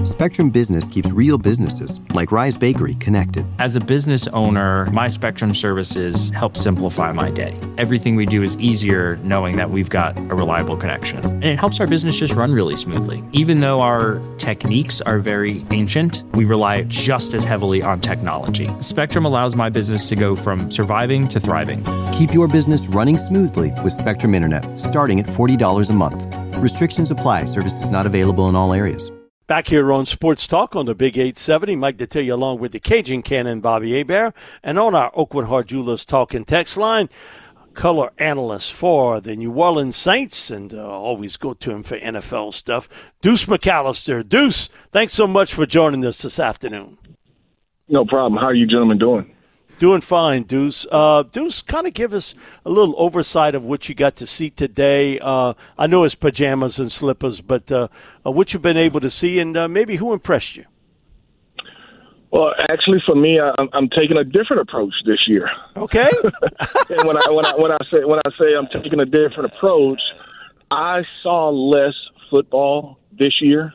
Spectrum Business keeps real businesses, like Rise Bakery, connected. As a business owner, my Spectrum services help simplify my day. Everything we do is easier knowing that we've got a reliable connection. And it helps our business just run really smoothly. Even though our techniques are very ancient, we rely just as heavily on technology. Spectrum allows my business to go from surviving to thriving. Keep your business running smoothly with Spectrum Internet, starting at $40 a month. Restrictions apply. Services not available in all areas. Back here on Sports Talk on the Big 870, Mike Detillier along with the Cajun Cannon, Bobby Hebert, and on our Oakwood Heart Jewelers Talk and Text line, color analyst for the New Orleans Saints, and always go to him for NFL stuff, Deuce McAllister. Deuce, thanks so much for joining us this afternoon. No problem. How are you gentlemen doing? Doing fine, Deuce. Deuce, kind of give us a little oversight of what you got to see today. I know it's pajamas and slippers, but what you've been able to see, and maybe who impressed you? Well, actually, for me, I'm taking a different approach this year. Okay. And when I say I'm taking a different approach, I saw less football this year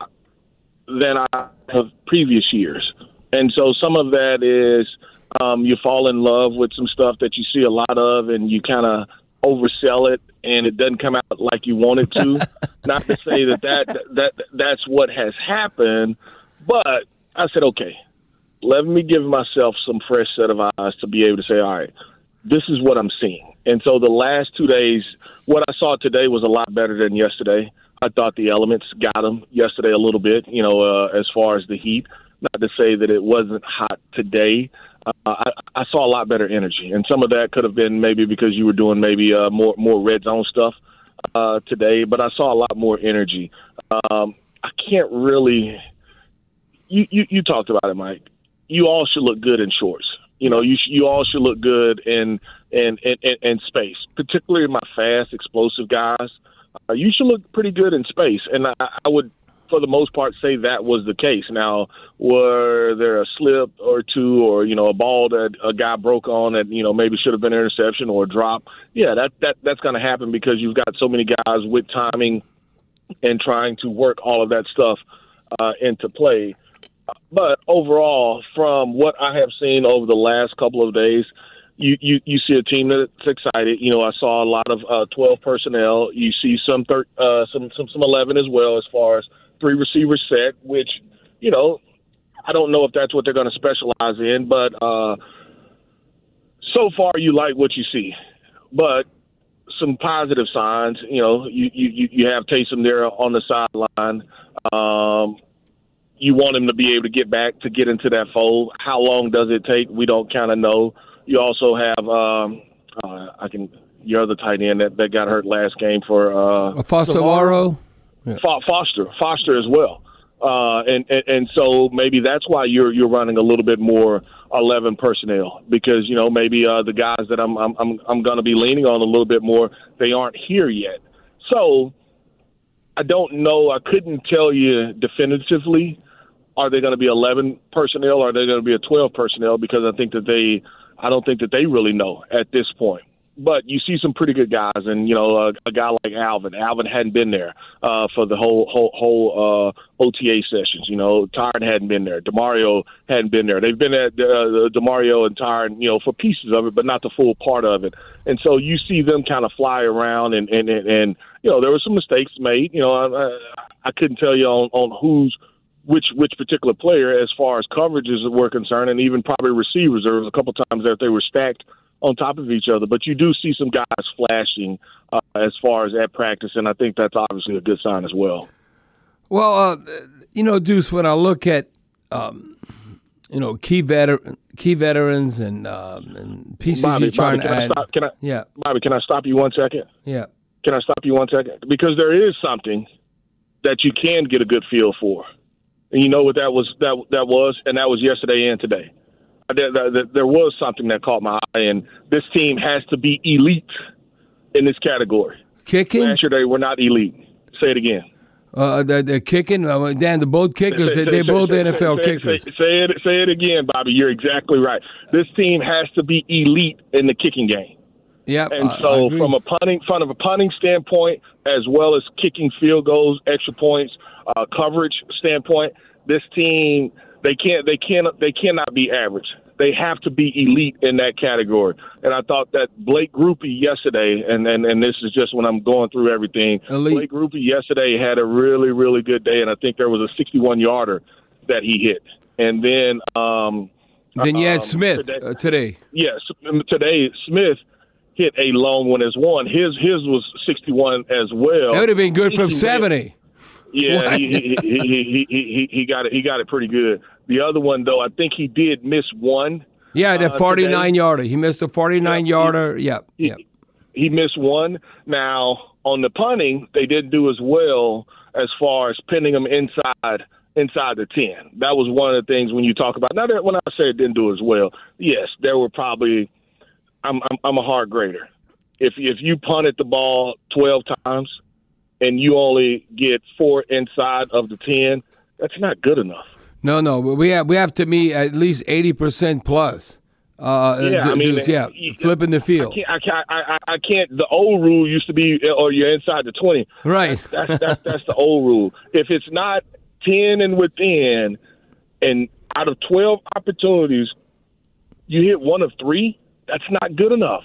than I have previous years, and so some of that is. You fall in love with some stuff that you see a lot of, and you kind of oversell it, and it doesn't come out like you want it to. Not to say that's what has happened, but I said, okay, let me give myself some fresh set of eyes to be able to say, all right, this is what I'm seeing. And so the last 2 days, what I saw today was a lot better than yesterday. I thought the elements got them yesterday a little bit, as far as the heat. Not to say that it wasn't hot today. I saw a lot better energy, and some of that could have been maybe because you were doing maybe more red zone stuff today, but I saw a lot more energy. I can't really you talked about it, Mike. You all should look good in shorts. You all should look good in space, particularly my fast, explosive guys. You should look pretty good in space, and I would, for the most part, say that was the case. Now, were there a slip or two, or a ball that a guy broke on that maybe should have been an interception or a drop? Yeah, that's going to happen because you've got so many guys with timing and trying to work all of that stuff into play. But overall, from what I have seen over the last couple of days, you see a team that's excited. I saw a lot of 12 personnel. You see some 11 as well, as far as 3 receivers set, which, I don't know if that's what they're going to specialize in, but so far you like what you see. But some positive signs, you have Taysom there on the sideline. You want him to be able to get back, to get into that fold. How long does it take? We don't kind of know. You also have your other tight end that got hurt last game for Foster. Yeah. Foster as well, and so maybe that's why you're running a little bit more 11 personnel, because maybe the guys that I'm going to be leaning on a little bit more, they aren't here yet. So I don't know. I couldn't tell you definitively. Are they going to be 11 personnel, or are they going to be a 12 personnel? Because I don't think that they really know at this point. But you see some pretty good guys, and a guy like Alvin. Alvin hadn't been there for the whole OTA sessions. Tyron hadn't been there. DeMario hadn't been there. They've been at DeMario and Tyron, for pieces of it, but not the full part of it. And so you see them kind of fly around, and there were some mistakes made. I couldn't tell you on which particular player as far as coverages were concerned, and even probably receivers. There was a couple times that they were stacked on top of each other, but you do see some guys flashing as far as at practice, and I think that's obviously a good sign as well. Well, Deuce, when I look at key veterans and pieces you're trying to add. Bobby, can I stop you 1 second? Yeah. Can I stop you 1 second? Because there is something that you can get a good feel for, and you know what that was, and that was yesterday and today. There was something that caught my eye, and this team has to be elite in this category. Kicking? Last year they were not elite. Say it again. They're kicking? Dan, the both kickers, they're both NFL kickers. Say it again, Bobby. You're exactly right. This team has to be elite in the kicking game. Yeah, and so from a punting standpoint, as well as kicking field goals, extra points, coverage standpoint, this team they cannot be average. They have to be elite in that category. And I thought that Blake Grupe yesterday, and this is just when I'm going through everything, elite. Blake Grupe yesterday had a really, really good day, and I think there was a 61-yarder that he hit. And then you had Smith today. Yes, today Smith hit a long one as one. His was 61 as well. That would have been good from 70. Yeah, he got it. He got it pretty good. The other one, though, I think he did miss one. Yeah, the 49-yarder. He missed a 49-yarder. He missed one. Now, on the punting, they didn't do as well as far as pinning them inside the 10. That was one of the things when you talk about. Now, when I say it didn't do as well, yes, there were probably. I'm a hard grader. If you punted the ball 12 times and you only get 4 inside of the 10, that's not good enough. No, we have to meet at least 80% plus. Flipping the field. I can't. The old rule used to be, or you're inside the 20. Right. That's the old rule. If it's not 10 and within, and out of 12 opportunities, you hit one of 3. That's not good enough.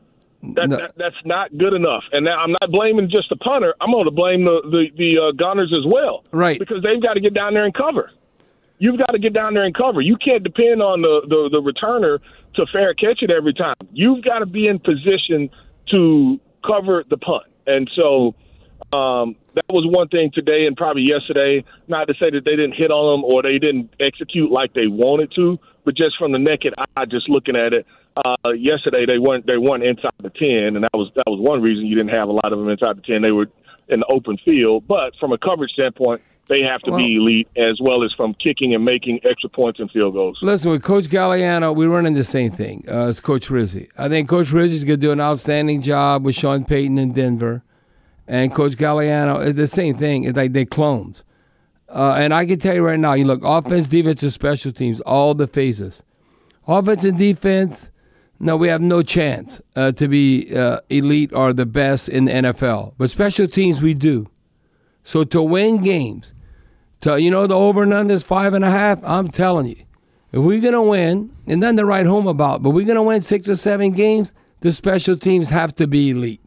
That's not good enough. And now I'm not blaming just the punter. I'm going to blame the gunners as well. Right. Because they've got to get down there and cover. You've got to get down there and cover. You can't depend on the returner to fair catch it every time. You've got to be in position to cover the punt. And so that was one thing today and probably yesterday, not to say that they didn't hit on them or they didn't execute like they wanted to, but just from the naked eye, just looking at it, yesterday they weren't inside the 10, and that was one reason you didn't have a lot of them inside the 10. They were in the open field. But from a coverage standpoint, they have to be elite, as well as from kicking and making extra points and field goals. Listen, with Coach Galliano, we're running the same thing as Coach Rizzi. I think Coach Rizzi is going to do an outstanding job with Sean Payton in Denver. And Coach Galliano is the same thing. It's like they clones. And I can tell you right now, you look, offense, defense, and special teams, all the phases. Offense and defense, no, we have no chance to be elite or the best in the NFL. But special teams, we do. So to win games, the over and under is 5.5, I'm telling you, if we're going to win, and nothing to write home about, but we're going to win 6 or 7 games, the special teams have to be elite.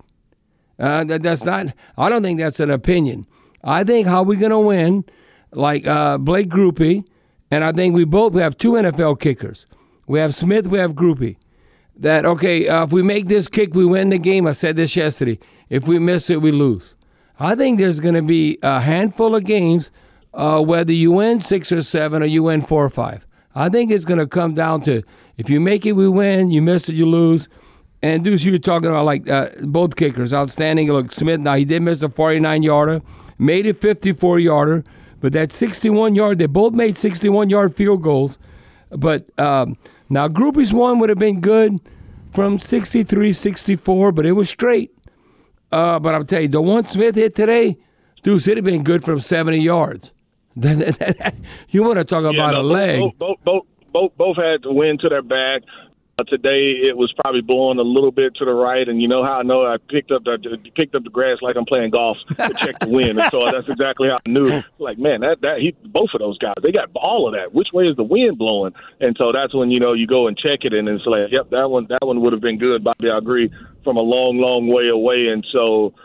That's not. I don't think that's an opinion. I think how we're going to win, like Blake Grupe, and I think we have 2 NFL kickers. We have Smith, we have Grupe. That, if we make this kick, we win the game. I said this yesterday. If we miss it, we lose. I think there's going to be a handful of games, whether you win 6 or 7 or you win 4 or 5. I think it's going to come down to if you make it, we win. You miss it, you lose. And Deuce, you were talking about both kickers, outstanding. Look, Smith, now he did miss a 49-yarder, made it 54-yarder, but that 61-yard, they both made 61-yard field goals. But now Grupe's one would have been good from 63, 64, but it was straight. But I'm telling you, the one Smith hit today, Deuce, it would have been good from 70 yards. You want to talk about a leg. Both had the wind to their back. Today it was probably blowing a little bit to the right, and you know how I know I picked up the grass like I'm playing golf to check the wind, and so that's exactly how I knew. Like, man, both of those guys, they got all of that. Which way is the wind blowing? And so that's when you go and check it, and it's like, yep, that one would have been good, Bobby. I agree, from a long, long way away. And so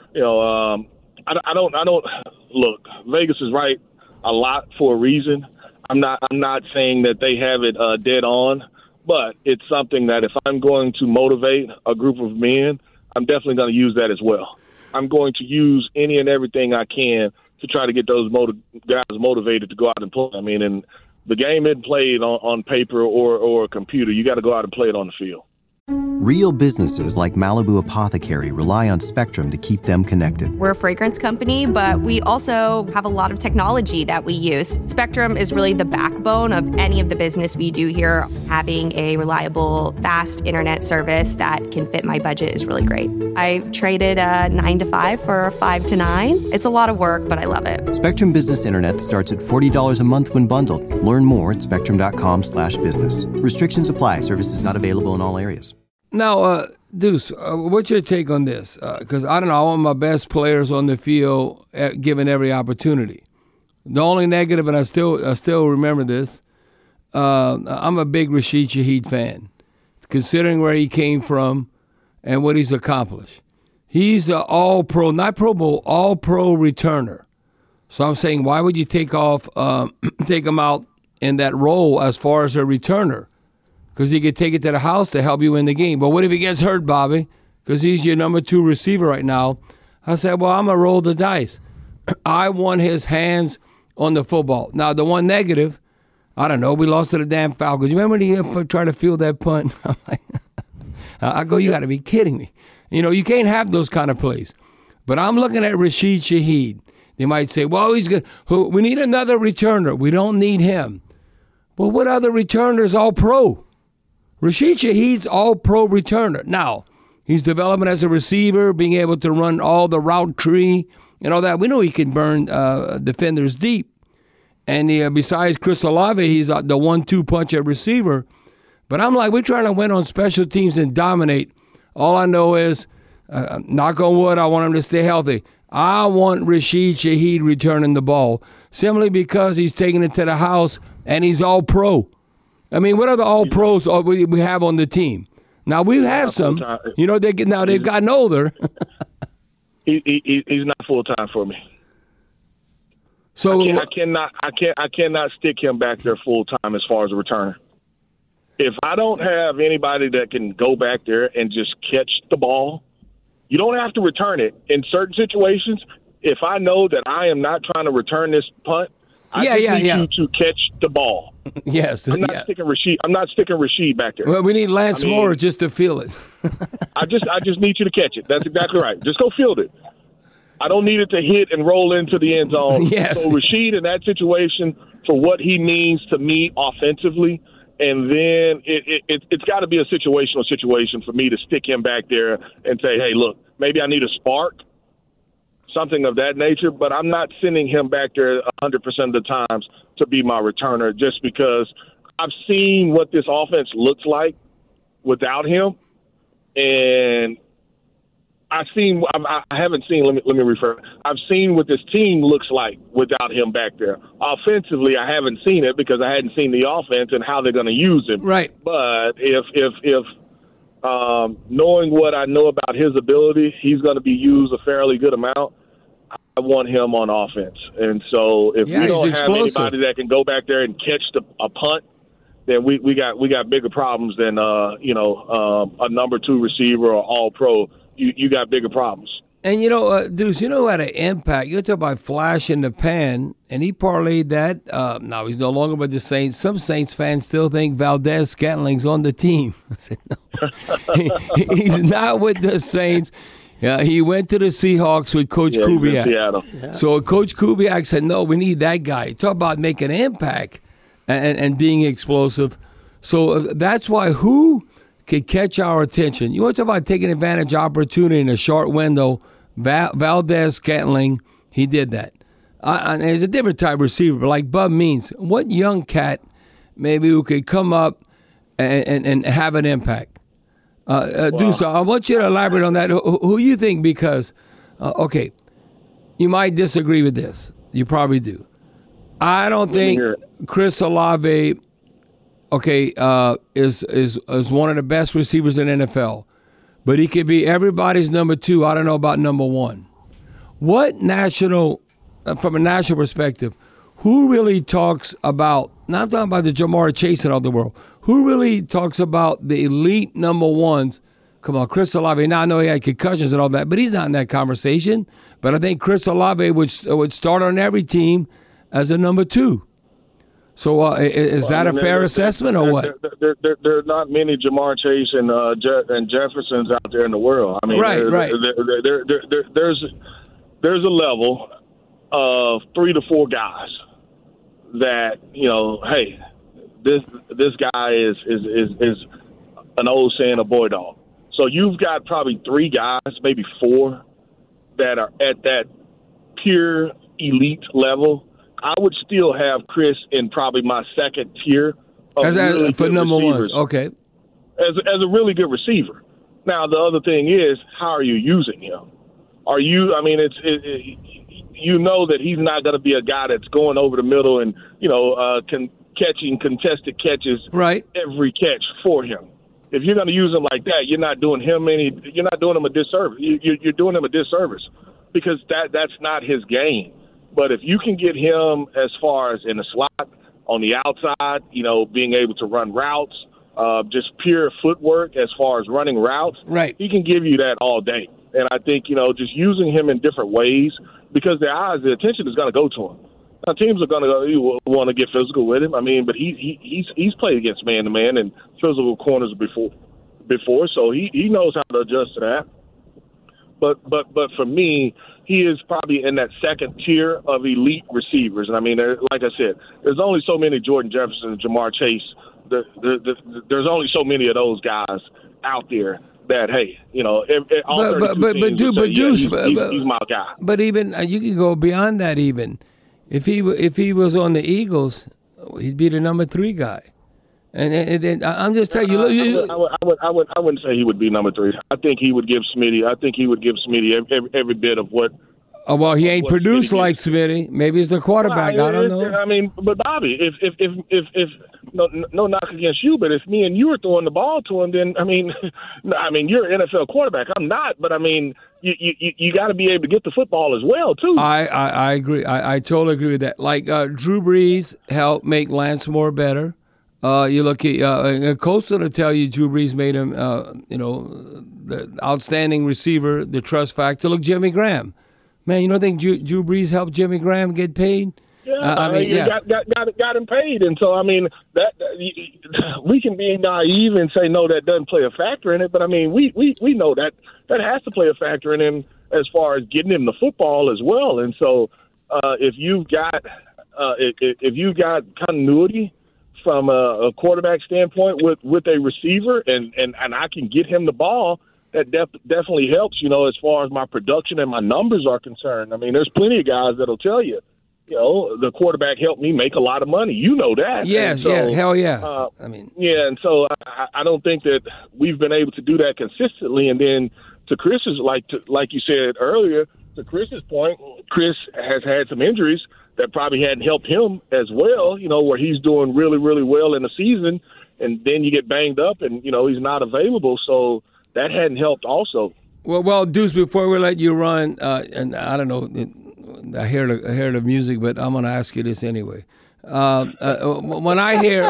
I don't look. Vegas is right a lot for a reason. I'm not saying that they have it dead on. But it's something that if I'm going to motivate a group of men, I'm definitely going to use that as well. I'm going to use any and everything I can to try to get those guys motivated to go out and play. I mean, and the game isn't played on paper or a computer. You got to go out and play it on the field. Real businesses like Malibu Apothecary rely on Spectrum to keep them connected. We're a fragrance company, but we also have a lot of technology that we use. Spectrum is really the backbone of any of the business we do here. Having a reliable, fast internet service that can fit my budget is really great. I traded a 9 to 5 for a 5 to 9. It's a lot of work, but I love it. Spectrum Business Internet starts at $40 a month when bundled. Learn more at spectrum.com/business. Restrictions apply. Services not available in all areas. Now, Deuce, what's your take on this? Because I don't know, I want my best players on the field given every opportunity. The only negative, and I still remember this, I'm a big Rashid Shaheed fan, considering where he came from and what he's accomplished. He's an all-pro, not Pro Bowl, all-pro returner. So I'm saying, why would you take him out in that role as far as a returner? Because he could take it to the house to help you win the game. But what if he gets hurt, Bobby? Because he's your number 2 receiver right now. I said, well, I'm going to roll the dice. I want his hands on the football. Now, the one negative, I don't know, we lost to the damn Falcons. You remember when he tried to field that punt? I'm like, I go, you got to be kidding me. You know, you can't have those kind of plays. But I'm looking at Rashid Shaheed. They might say, well, he's good. We need another returner. We don't need him. Well, what other returner's all-pro? Rashid Shaheed's all-pro returner. Now, he's developing as a receiver, being able to run all the route tree and all that. We know he can burn defenders deep. And besides Chris Olave, he's the 1-2 punch at receiver. But I'm like, we're trying to win on special teams and dominate. All I know is, knock on wood, I want him to stay healthy. I want Rashid Shaheed returning the ball simply because he's taking it to the house and he's all-pro. I mean, what are the all-pros we have on the team? Now, we have some. You know, they've gotten older. He's not full-time for me. So I cannot stick him back there full-time as far as a returner. If I don't have anybody that can go back there and just catch the ball, you don't have to return it. In certain situations, if I know that I am not trying to return this punt, I need you to catch the ball. Yes. I'm not sticking Rashid back there. Well, we need Lance Moore just to feel it. I just need you to catch it. That's exactly right. Just go field it. I don't need it to hit and roll into the end zone. Yes. So Rashid in that situation, for what he means to me offensively, and then it's got to be a situational situation for me to stick him back there and say, hey, look, maybe I need a spark, something of that nature, but I'm not sending him back there 100% of the times to be my returner just because I've seen what this offense looks like without him, and I've seen what this team looks like without him back there. Offensively, I haven't seen it because I hadn't seen the offense and how they're going to use him. Right. But if knowing what I know about his ability, he's going to be used a fairly good amount. I want him on offense. And so if we don't have anybody that can go back there and catch a punt, then we got bigger problems than a number 2 receiver or all pro. You got bigger problems. And, Deuce, who had an impact? You talk about flash in the pan, and he parlayed that. Now, he's no longer with the Saints. Some Saints fans still think Valdez-Scantling's on the team. I said, no. He's not with the Saints. He went to the Seahawks with Coach Kubiak. Yeah. So Coach Kubiak said, no, we need that guy. Talk about making an impact and being explosive. So that's why who could catch our attention. You want to talk about taking advantage of opportunity in a short window. Valdez-Scantling, he did that. And he's a different type of receiver, but like Bub means, what young cat maybe who could come up and have an impact? Deuce, I want you to elaborate on that. Who you think? Because, okay, you might disagree with this. You probably do. I don't think Chris Olave is one of the best receivers in the NFL. But he could be everybody's number 2. I don't know about number 1. What from a national perspective, who really talks about, now I'm talking about the Jamar Chase of the world, who really talks about the elite number 1s? Come on, Chris Olave. Now I know he had concussions and all that, but he's not in that conversation. But I think Chris Olave would start on every team as a number 2. So is that a fair assessment or what? There are not many Jamar Chase and Jeffersons out there in the world. I mean, right. There's a level of 3 to 4 guys that hey, this guy is an old saying, a boy dog. So you've got probably 3 guys, maybe 4, that are at that pure elite level. I would still have Chris in probably my second tier of really for number receivers. 1. Okay. As a really good receiver. Now the other thing is, how are you using him? Are you? I mean, you know that he's not going to be a guy that's going over the middle and catching contested catches every catch for him. If you're going to use him like that, you're not doing him a disservice. You're doing him a disservice because that's not his game. But if you can get him as far as in the slot, on the outside, being able to run routes, just pure footwork as far as running routes, he can give you that all day. And I think, just using him in different ways because the attention is going to go to him. Now, teams are going to want to get physical with him. I mean, but he's played against man-to-man and physical corners before, so he knows how to adjust to that. But for me, he is probably in that second tier of elite receivers. And I mean, like I said, there's only so many Jordan Jefferson and Jamar Chase. There's only so many of those guys out there that, hey, he's my guy. But even you can go beyond that. Even if he was on the Eagles, he'd be the number 3 guy. And I'm just telling you. I wouldn't say he would be number 3. I think he would give Smitty. Every bit of what. Oh, well, he ain't produced like Smitty. Maybe he's the quarterback. I don't know. I mean, but Bobby, if no knock against you, but if me and you were throwing the ball to him, then I mean, you're an NFL quarterback. I'm not, but I mean, you got to be able to get the football as well too. I agree. I totally agree with that. Like Drew Brees helped make Lance Moore better. You look at Coastal to tell you Drew Brees made him, the outstanding receiver, the trust factor. Look, Jimmy Graham. Man, you don't think Drew Brees helped Jimmy Graham get paid? Yeah, got him paid, and so I mean that we can be naive and say no, that doesn't play a factor in it. But I mean, we know that has to play a factor in him as far as getting him the football as well. And so if you've got continuity from a quarterback standpoint with a receiver, and I can get him the ball, that definitely helps, as far as my production and my numbers are concerned. I mean, there's plenty of guys that'll tell you, the quarterback helped me make a lot of money. You know that. Yes, hell yeah. And so I don't think that we've been able to do that consistently. And then to Chris's, like you said earlier, to Chris's point, Chris has had some injuries that probably hadn't helped him as well, where he's doing really, really well in the season, and then you get banged up and, he's not available. So that hadn't helped also. Well, Deuce, before we let you run, and I don't know, I hear the music, but I'm going to ask you this anyway. When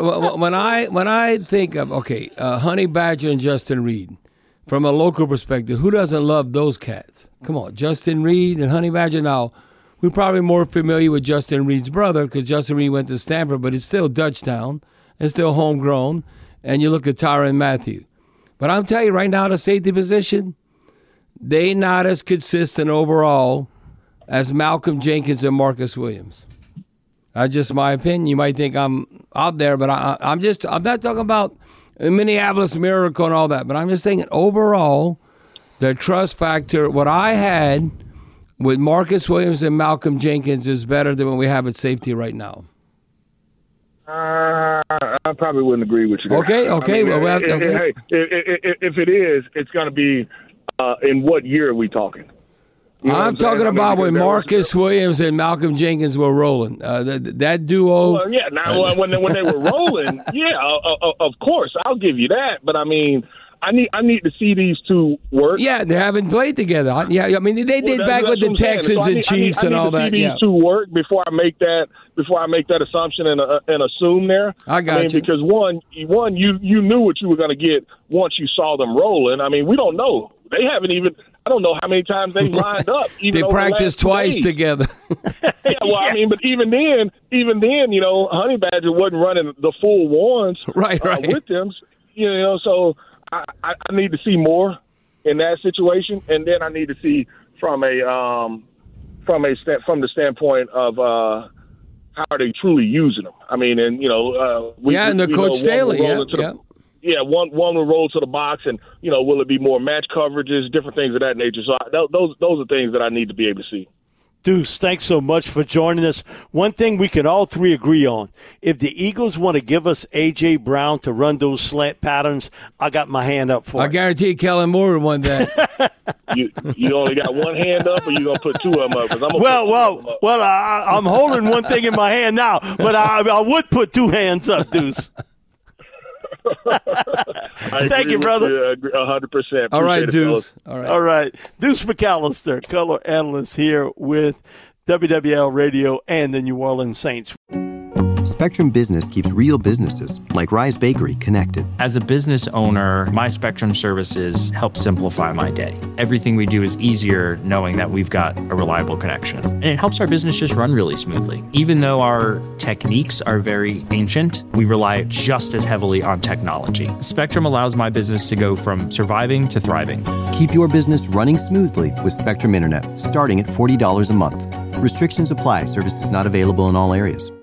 I think of, Honey Badger and Justin Reed, from a local perspective, who doesn't love those cats? Come on, Justin Reed and Honey Badger. Now, we're probably more familiar with Justin Reed's brother because Justin Reed went to Stanford, but it's still Dutchtown. It's still homegrown. And you look at Tyrann Mathieu. But I'm telling you right now, the safety position, they not as consistent overall as Malcolm Jenkins and Marcus Williams. That's just my opinion. You might think I'm out there, but I'm not talking about Minneapolis Miracle and all that, but I'm just thinking overall, the trust factor, what I had with Marcus Williams and Malcolm Jenkins is better than what we have at safety right now. I probably wouldn't agree with you there. Okay. Hey, if it is, it's going to be in what year are we talking? I'm talking about when Marcus Williams and Malcolm Jenkins were rolling. That duo. Well, yeah. Now, when they were rolling, of course, I'll give you that. But I mean, I need to see these two work. Yeah, they haven't played together. Yeah, I mean they did back with the Texans and Chiefs and all that. I need to see these two work before I make that assumption and assume there. I got you. Because one, you knew what you were going to get once you saw them rolling. I mean, we don't know. They haven't even. I don't know how many times they lined up. They practiced twice together. Yeah, well, I mean, but even then, Honey Badger wasn't running the full ones right. with them. So. I need to see more in that situation, and then I need to see from the standpoint of how are they truly using them. I mean, and and the Coach Staley, one will roll to the box, and will it be more match coverages, different things of that nature. So those are things that I need to be able to see. Deuce, thanks so much for joining us. One thing we can all three agree on, if the Eagles want to give us A.J. Brown to run those slant patterns, I got my hand up for it. I guarantee Kellen Moore would want that. You only got one hand up, or you going to put two of them up? I'm holding one thing in my hand now, but I would put two hands up, Deuce. Thank you, brother. 100%. All right, Deuce. All right. Deuce McAllister, color analyst here with WWL Radio and the New Orleans Saints. Spectrum Business keeps real businesses, like Rise Bakery, connected. As a business owner, my Spectrum services help simplify my day. Everything we do is easier knowing that we've got a reliable connection. And it helps our business just run really smoothly. Even though our techniques are very ancient, we rely just as heavily on technology. Spectrum allows my business to go from surviving to thriving. Keep your business running smoothly with Spectrum Internet, starting at $40 a month. Restrictions apply. Services not available in all areas.